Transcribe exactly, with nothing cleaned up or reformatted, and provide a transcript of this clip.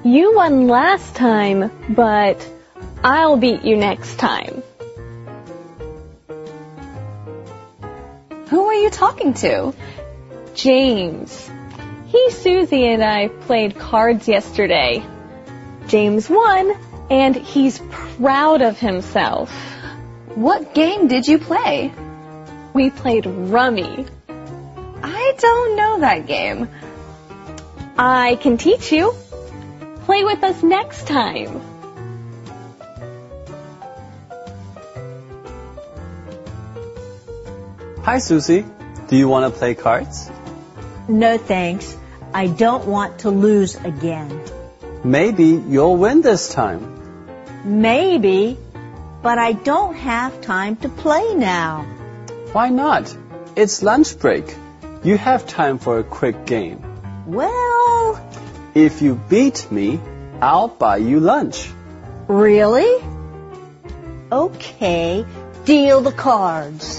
You won last time, but I'll beat you next time. Who are you talking to? James. He, Susie, and I played cards yesterday. James won, and he's proud of himself. What game did you play? We played Rummy. I don't know that game. I can teach you. Play with us next time. Hi, Susie. Do you want to play cards? No, thanks. I don't want to lose again. Maybe you'll win this time. Maybe, but I don't have time to play now. Why not? It's lunch break. You have time for a quick game. Well... If you beat me, I'll buy you lunch. Really? Okay, deal the cards.